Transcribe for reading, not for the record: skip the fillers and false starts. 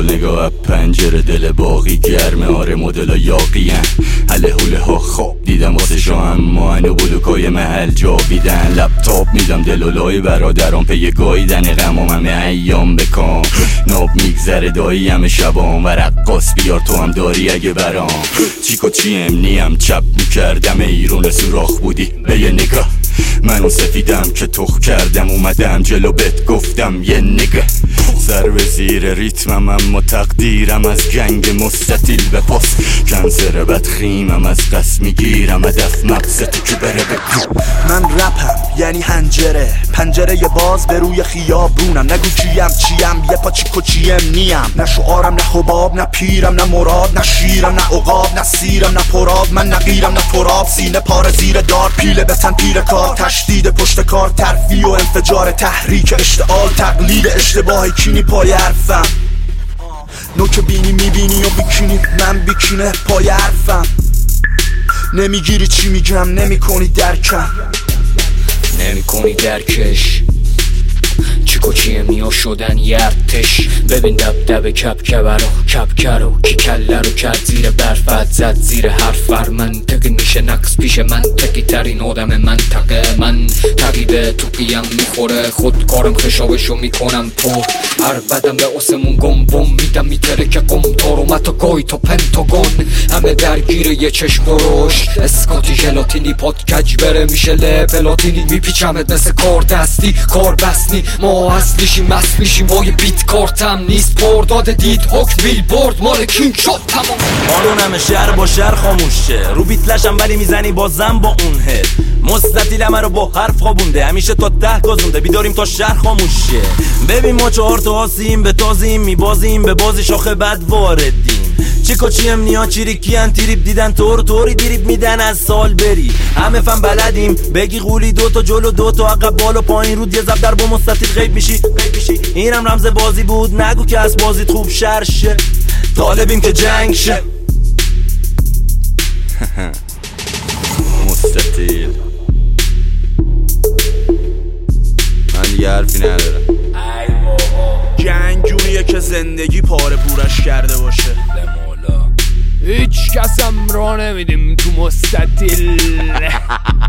سال نگاه پنجره دل باقی گرمه، آره مدل یاقیان هله هوله ها خواب دیدم واسه شام، اما هنو بلوکای محل جا بیدن. لپتاپ میدم دلولای برادران پی گایدن غمام همه ایام بکام. ناب میگذره دایی همه شبام و رقاص بیار تو هم داری اگه برام. چیکو چی امنیم چپ میکردم ایرون سوراخ بودی به یه نگاه. من اون سفیدم که تخ کردم اومدم جلو بهت گفتم یه نگه. سر به زیر ریتمم اما تقدیرم از جنگ مستطیل به پاس. کنسر بدخیمم از قصد میگیرم هدف مقصد که بره بگو. من رپم یعنی هنجره پنجره باز به روی خیابونم. نگو کیم چیم یه پا چیکو چیم نیم. نه شعارم نه خباب نه پیرم نه مراد نه شیرم نه عقاب نه سیرم نه پراب. من نقیرم نه تراب سینه پاره زیر دار پیله بتن پیر کار. تشدید پشت کار ترفیع و انفجار تحریک اشتعال تقلید اشتباه کینی پای حرفم. نوک بینی میبینی و بیکینی من بیکینه پای حرفم. نمیگیری چی میگم نمیکنی درکم نمیکنی درکش. چیکو چیه میا شدن یرتش. ببین دب کبکبرو کبکرو کی کله رو کرد زیر برفت زد زیر حرف. منطقی میشه نقص پیش منطقی ترین آدم منطقه. من تقیبه تو قیم میخوره خود کارم خشابشو میکنم پر. هر بدم به آسمون گم بوم میدم میتره که قم تارومت و گای تا پنتاگون. همه درگیر یه چشم بروش اسکاتی ژلاتینی پات کج بره میشه لپلاتینی. میپیچمت مثل کار دستی کار بسنی. ما اصلیشیم مست میشیم با یه بیت کارتم نیست برداد دید حکم بیل برد مال کینگ شد تمام. قانون همه شهر با شهر خاموشه رو بیتلشم ولی میزنی بازم با اون هد. مستطیل همه رو با حرف خوابونده همیشه تا 10 گازونده بیداریم تا شهر خاموشه. ببین ما 4 تا آسیم به تازیم میبازیم به بازی شاخه بد واردیم. چیکو چیم نیا چیریکی ان تریپ دیدن طوری دیریب میدن از سال بری. همه فن بلدیم بگی قولی 2 تا جلو 2 تا عقب بالا پایین رود یه زب در با مستطیل غیب میشی. اینم رمز بازی بود نگو که از بازیت خوب شرشه. طالبیم که جنگ شه. مستطیل من دیگه حرفی ندارم. جنگ جوریه که زندگی پاره پورش کرده باشه. هیچ کسم را نمیدیم تو مستطیل.